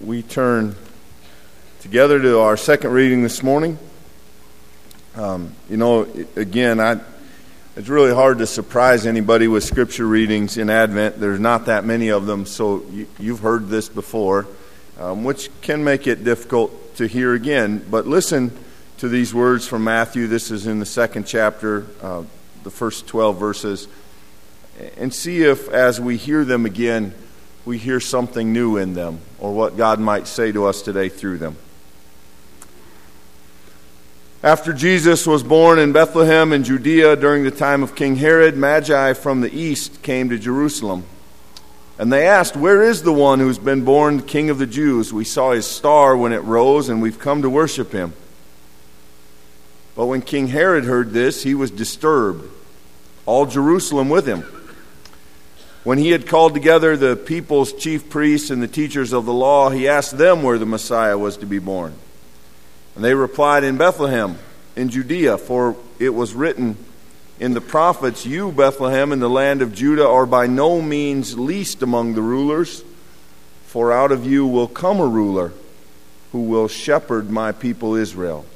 we turn together to our second reading this morning. Again, it's really hard to surprise anybody with scripture readings in Advent. There's not that many of them, so you've heard this before, which can make it difficult to hear again. But listen to these words from Matthew. This is in the second chapter, the first 12 verses, and see if, as we hear them again, we hear something new in them, or what God might say to us today through them. After Jesus was born in Bethlehem in Judea during the time of King Herod, Magi from the east came to Jerusalem. And they asked, "Where is the one who's been born King of the Jews? We saw his star when it rose, and we've come to worship him." But when King Herod heard this, he was disturbed, all Jerusalem with him. When he had called together the people's chief priests and the teachers of the law, he asked them where the Messiah was to be born. And they replied, "In Bethlehem, in Judea, for it was written in the prophets, 'You, Bethlehem, in the land of Judah, are by no means least among the rulers, for out of you will come a ruler who will shepherd my people Israel.'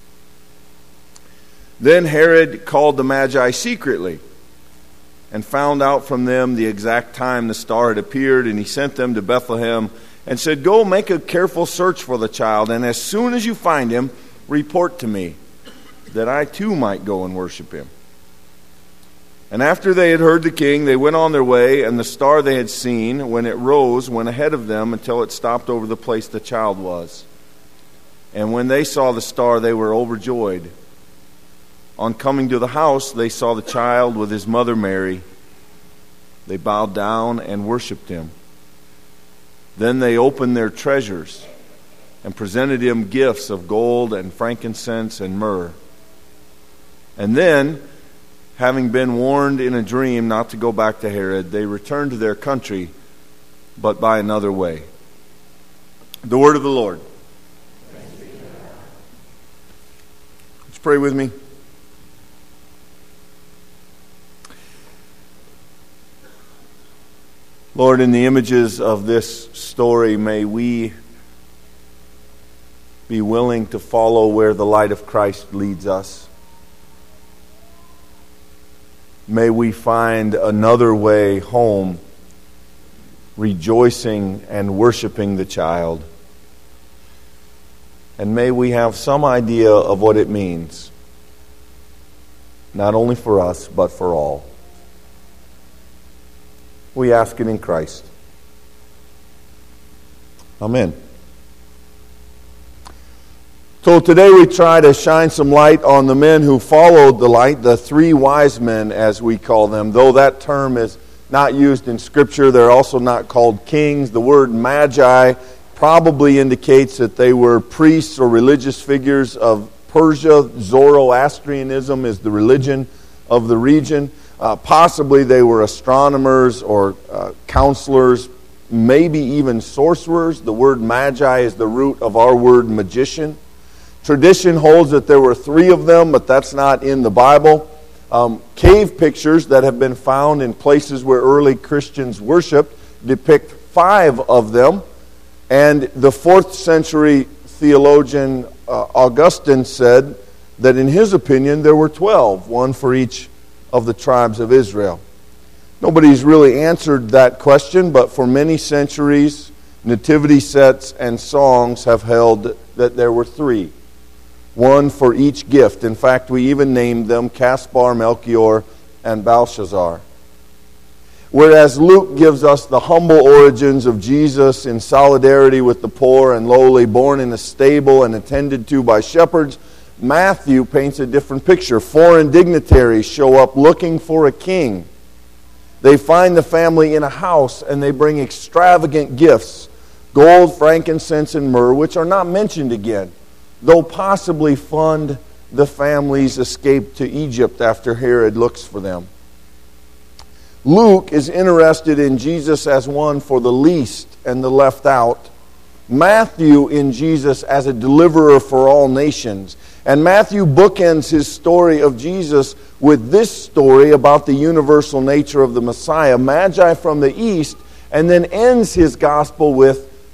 Then Herod called the Magi secretly and found out from them the exact time the star had appeared, and he sent them to Bethlehem and said, 'Go make a careful search for the child, and as soon as you find him, report to me, that I too might go and worship him.' And after they had heard the king, they went on their way, and the star they had seen, when it rose, went ahead of them until it stopped over the place the child was. And when they saw the star, they were overjoyed. On coming to the house, they saw the child with his mother Mary. They bowed down and worshipped him. Then they opened their treasures and presented him gifts of gold and frankincense and myrrh. And then, having been warned in a dream not to go back to Herod, they returned to their country, but by another way." The word of the Lord. Would you pray with me? Lord, in the images of this story, may we be willing to follow where the light of Christ leads us. May we find another way home, rejoicing and worshiping the child. And may we have some idea of what it means, not only for us, but for all. We ask it in Christ. Amen. So today we try to shine some light on the men who followed the light, the three wise men as we call them. Though that term is not used in Scripture, they're also not called kings. The word magi probably indicates that they were priests or religious figures of Persia. Zoroastrianism is the religion of the region. Possibly they were astronomers or counselors, maybe even sorcerers. The word magi is the root of our word magician. Tradition holds that there were three of them, but that's not in the Bible. Cave pictures that have been found in places where early Christians worshiped depict 5 of them. And the 4th century theologian Augustine said that in his opinion there were 12, one for each of the tribes of Israel. Nobody's really answered that question, but for many centuries, nativity sets and songs have held that there were 3, one for each gift. In fact, we even named them Caspar, Melchior, and Belshazzar. Whereas Luke gives us the humble origins of Jesus in solidarity with the poor and lowly, born in a stable and attended to by shepherds, Matthew paints a different picture. Foreign dignitaries show up looking for a king. They find the family in a house and they bring extravagant gifts, gold, frankincense, and myrrh, which are not mentioned again, though possibly fund the family's escape to Egypt after Herod looks for them. Luke is interested in Jesus as one for the least and the left out. Matthew in Jesus as a deliverer for all nations. And Matthew bookends his story of Jesus with this story about the universal nature of the Messiah, Magi from the east, and then ends his gospel with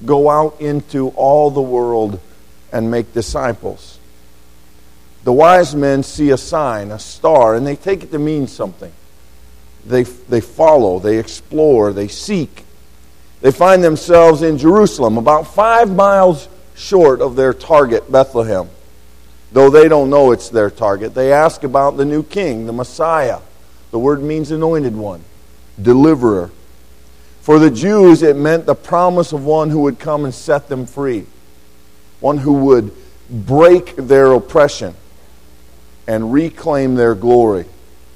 go out into all the world and make disciples. The wise men see a sign, a star, and they take it to mean something. They follow, they explore, they seek. They find themselves in Jerusalem, about 5 miles short of their target, Bethlehem. Though they don't know it's their target, they ask about the new king, the Messiah. The word means anointed one, deliverer. For the Jews, it meant the promise of one who would come and set them free, one who would break their oppression and reclaim their glory.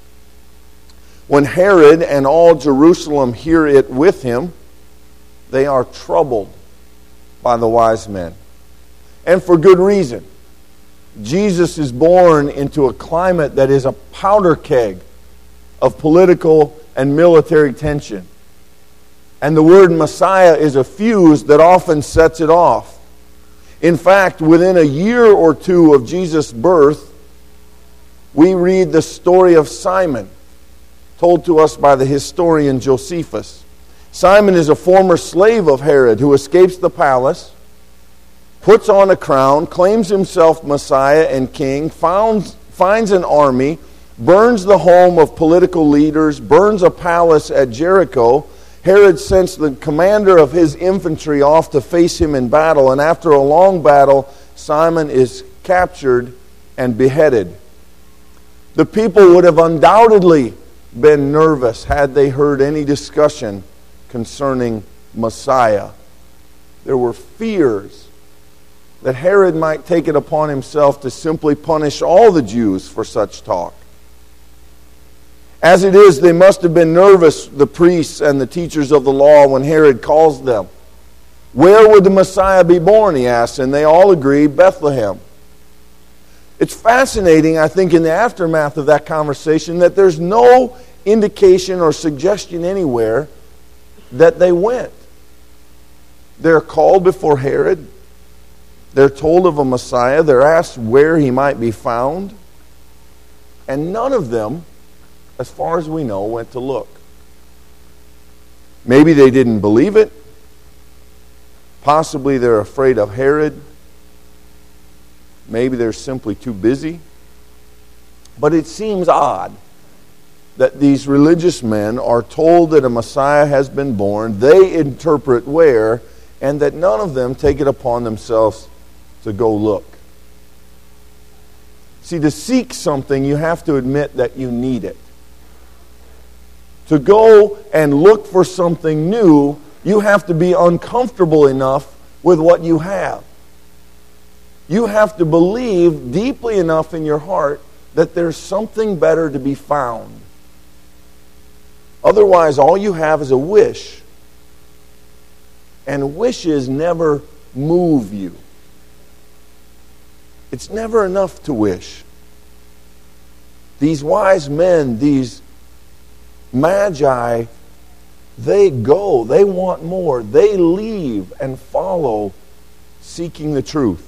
When Herod and all Jerusalem hear it with him, they are troubled by the wise men. And for good reason. Jesus is born into a climate that is a powder keg of political and military tension. And the word Messiah is a fuse that often sets it off. In fact, within a year or two of Jesus' birth, we read the story of Simon, told to us by the historian Josephus. Simon is a former slave of Herod who escapes the palace, puts on a crown, claims himself Messiah and king, finds an army, burns the home of political leaders, burns a palace at Jericho. Herod sends the commander of his infantry off to face him in battle, and after a long battle, Simon is captured and beheaded. The people would have undoubtedly been nervous had they heard any discussion concerning Messiah. There were fears that Herod might take it upon himself to simply punish all the Jews for such talk. As it is, they must have been nervous, the priests and the teachers of the law, when Herod calls them. Where would the Messiah be born, he asks, and they all agree, Bethlehem. It's fascinating, I think, in the aftermath of that conversation, that there's no indication or suggestion anywhere that they went. They're called before Herod. They're told of a Messiah. They're asked where he might be found. And none of them, as far as we know, went to look. Maybe they didn't believe it. Possibly they're afraid of Herod. Maybe they're simply too busy. But it seems odd that these religious men are told that a Messiah has been born. They interpret where, and that none of them take it upon themselves to go look. See, to seek something, you have to admit that you need it. To go and look for something new, you have to be uncomfortable enough with what you have. You have to believe deeply enough in your heart that there's something better to be found. Otherwise, all you have is a wish. And wishes never move you. It's never enough to wish. These wise men, these Magi, they go, they want more. They leave and follow, seeking the truth.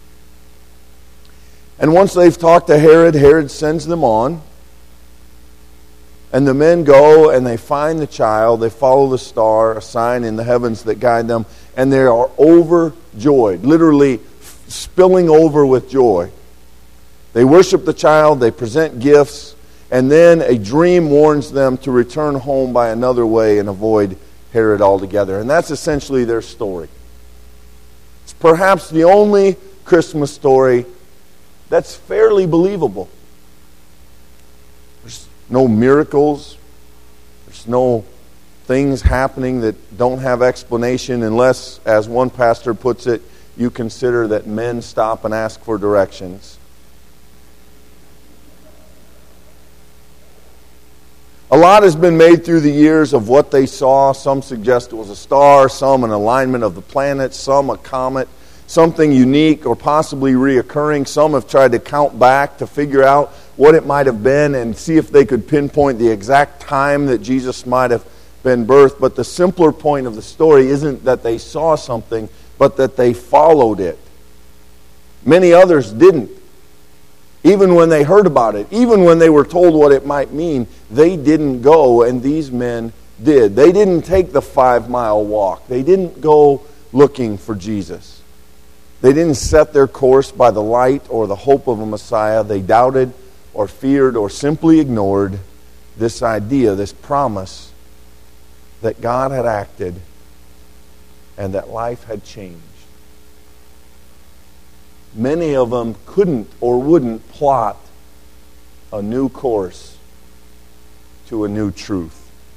And once they've talked to Herod, Herod sends them on. And the men go and they find the child. They follow the star, a sign in the heavens that guide them. And they are overjoyed, literally spilling over with joy. They worship the child, they present gifts, and then a dream warns them to return home by another way and avoid Herod altogether. And that's essentially their story. It's perhaps the only Christmas story that's fairly believable. There's no miracles. There's no things happening that don't have explanation unless, as one pastor puts it, you consider that men stop and ask for directions. A lot has been made through the years of what they saw. Some suggest it was a star, some an alignment of the planets, some a comet, something unique or possibly reoccurring. Some have tried to count back to figure out what it might have been and see if they could pinpoint the exact time that Jesus might have been birthed. But the simpler point of the story isn't that they saw something, but that they followed it. Many others didn't. Even when they heard about it, even when they were told what it might mean, they didn't go, and these men did. They didn't take the 5-mile walk. They didn't go looking for Jesus. They didn't set their course by the light or the hope of a Messiah. They doubted or feared or simply ignored this idea, this promise that God had acted and that life had changed. Many of them couldn't or wouldn't plot a new course to a new truth.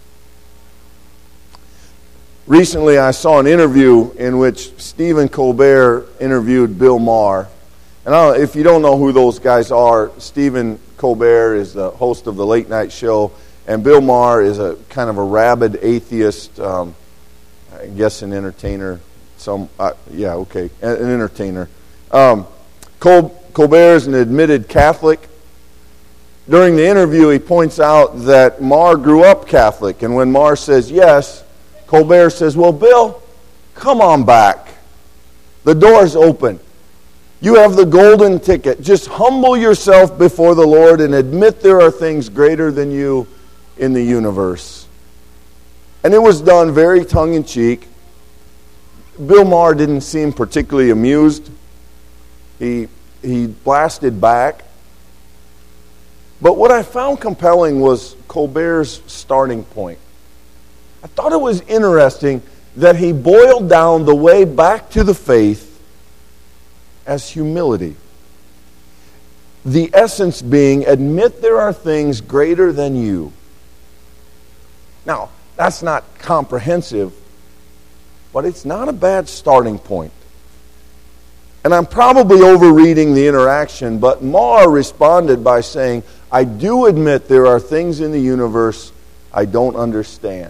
Recently, I saw an interview in which Stephen Colbert interviewed Bill Maher. And if you don't know who those guys are, Stephen Colbert is the host of the Late Night Show, and Bill Maher is a kind of a rabid atheist, I guess an entertainer. An entertainer. Colbert is an admitted Catholic. During the interview, he points out that Maher grew up Catholic, and when Maher says yes, Colbert says, "Well, Bill, come on back. The door's open. You have the golden ticket. Just humble yourself before the Lord and admit there are things greater than you in the universe." And it was done very tongue-in-cheek. Bill Maher didn't seem particularly amused. He blasted back. But what I found compelling was Colbert's starting point. I thought it was interesting that he boiled down the way back to the faith as humility. The essence being, admit there are things greater than you. Now, that's not comprehensive, but it's not a bad starting point. And I'm probably overreading the interaction, but Maher responded by saying, "I do admit there are things in the universe I don't understand.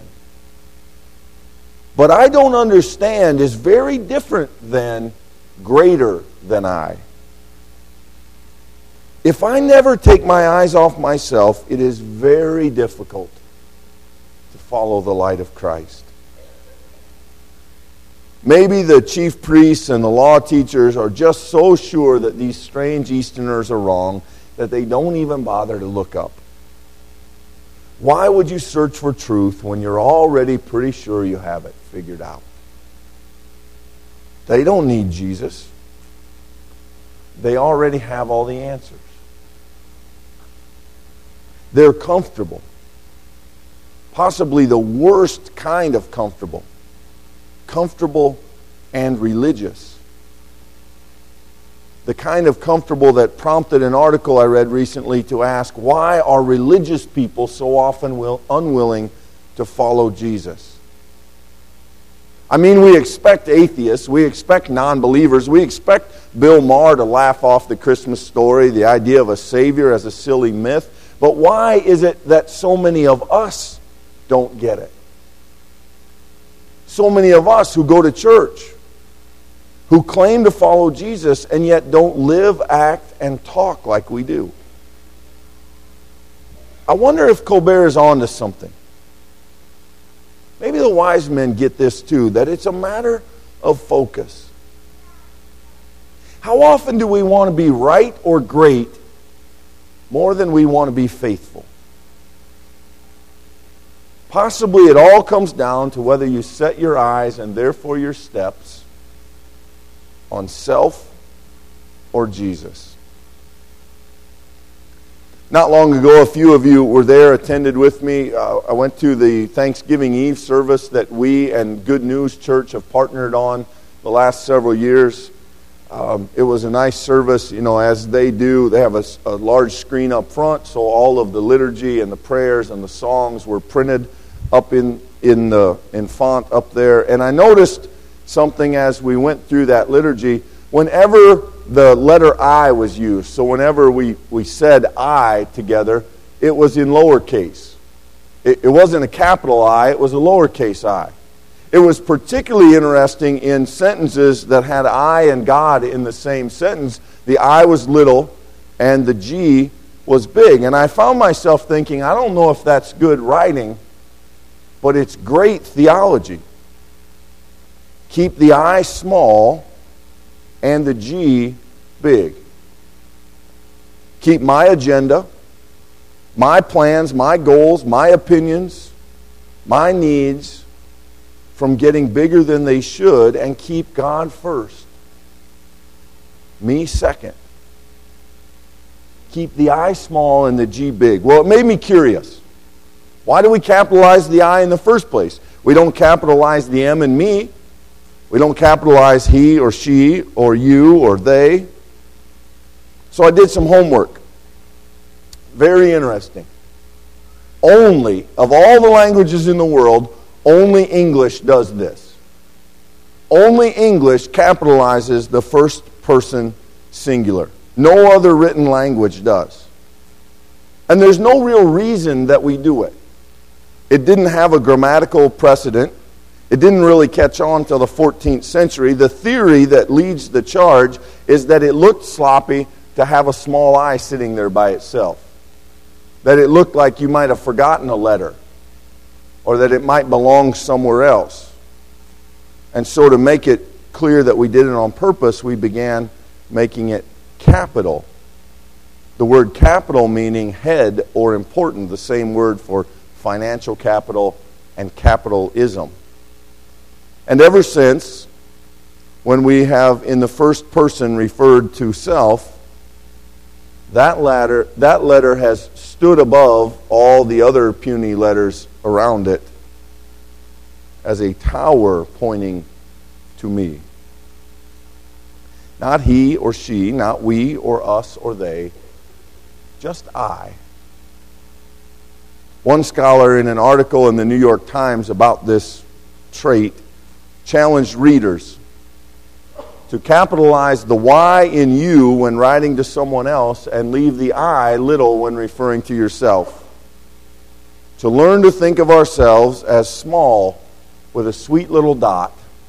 But I don't understand is very different than greater than I. If I never take my eyes off myself, it is very difficult to follow the light of Christ." Maybe the chief priests and the law teachers are just so sure that these strange Easterners are wrong that they don't even bother to look up. Why would you search for truth when you're already pretty sure you have it figured out? They don't need Jesus. They already have all the answers. They're comfortable. Possibly the worst kind of comfortable. Comfortable and religious. The kind of comfortable that prompted an article I read recently to ask, why are religious people so often unwilling to follow Jesus? I mean, we expect atheists, we expect non-believers, we expect Bill Maher to laugh off the Christmas story, the idea of a Savior as a silly myth. But why is it that so many of us don't get it? So many of us who go to church, who claim to follow Jesus, and yet don't live, act, and talk like we do. I wonder if Colbert is on to something. Maybe the wise men get this too, that it's a matter of focus. How often do we want to be right or great more than we want to be faithful? Possibly it all comes down to whether you set your eyes and therefore your steps on self or Jesus. Not long ago, a few of you were there, attended with me. I went to the Thanksgiving Eve service that we and Good News Church have partnered on the last several years. It was a nice service, as they do. They have a large screen up front, so all of the liturgy and the prayers and the songs were printed up in font up there. And I noticed something as we went through that liturgy. Whenever the letter I was used, so whenever we said I together, it was in lowercase. It wasn't a capital I, it was a lowercase I. It was particularly interesting in sentences that had I and God in the same sentence. The I was little and the G was big. And I found myself thinking, I don't know if that's good writing, but it's great theology. Keep the I small and the G big. Keep my agenda, my plans, my goals, my opinions, my needs from getting bigger than they should and keep God first. Me second. Keep the I small and the G big. Well, it made me curious. Why do we capitalize the I in the first place? We don't capitalize the M in me. We don't capitalize he or she or you or they. So I did some homework. Very interesting. Only, of all the languages in the world, only English does this. Only English capitalizes the first person singular. No other written language does. And there's no real reason that we do it. It didn't have a grammatical precedent. It didn't really catch on till the 14th century. The theory that leads the charge is that it looked sloppy to have a small I sitting there by itself. That it looked like you might have forgotten a letter, or that it might belong somewhere else. And so to make it clear that we did it on purpose, we began making it capital. The word capital meaning head or important, the same word for financial capital and capitalism. And ever since, when we have in the first person referred to self, that letter has stood above all the other puny letters around it as a tower pointing to me. Not he or she, not we or us or they, just I. One scholar in an article in the New York Times about this trait challenged readers to capitalize the Y in you when writing to someone else and leave the I little when referring to yourself. To learn to think of ourselves as small with a sweet little dot.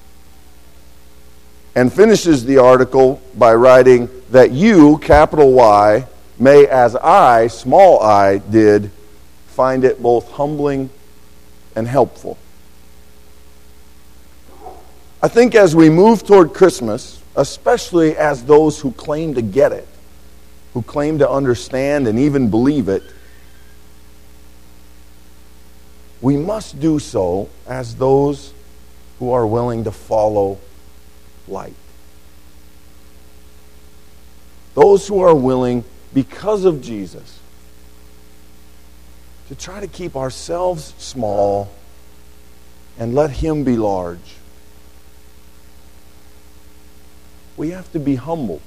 And finishes the article by writing that you, capital Y, may as I, small I, did, find it both humbling and helpful. I think as we move toward Christmas, especially as those who claim to get it, who claim to understand and even believe it, we must do so as those who are willing to follow light. Those who are willing, because of Jesus, to try to keep ourselves small and let Him be large. We have to be humble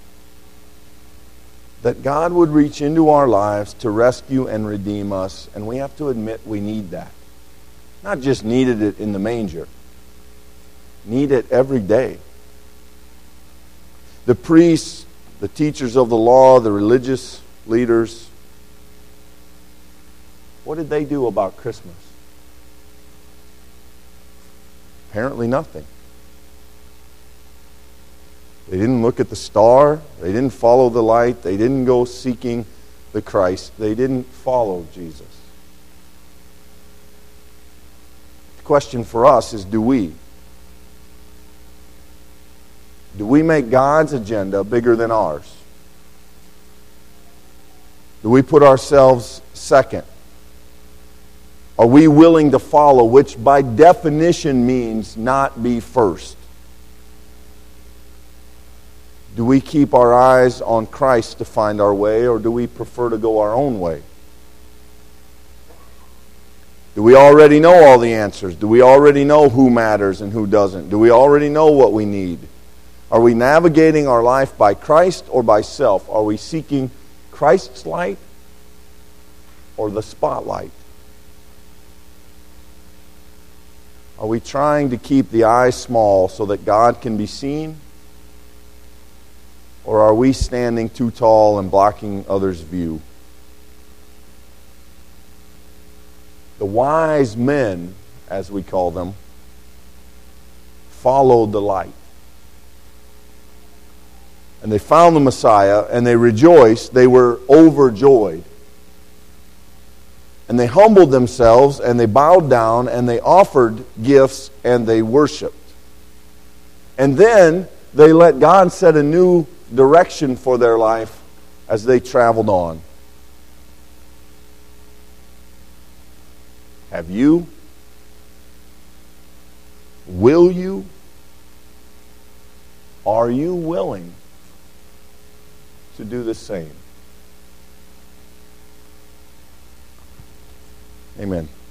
that God would reach into our lives to rescue and redeem us, and we have to admit we need that. Not just needed it in the manger. Need it every day. The priests, the teachers of the law, the religious leaders, what did they do about Christmas? Apparently nothing. They didn't look at the star. They didn't follow the light. They didn't go seeking the Christ. They didn't follow Jesus. The question for us is, do we? Do we make God's agenda bigger than ours? Do we put ourselves second? Are we willing to follow, which by definition means not be first? Do we keep our eyes on Christ to find our way, or do we prefer to go our own way? Do we already know all the answers? Do we already know who matters and who doesn't? Do we already know what we need? Are we navigating our life by Christ or by self? Are we seeking Christ's light or the spotlight? Are we trying to keep the eye small so that God can be seen? Or are we standing too tall and blocking others' view? The wise men, as we call them, followed the light. And they found the Messiah, and they rejoiced. They were overjoyed. And they humbled themselves, and they bowed down, and they offered gifts, and they worshiped. And then they let God set a new direction for their life as they traveled on. Have you? Will you? Are you willing to do the same? Amen.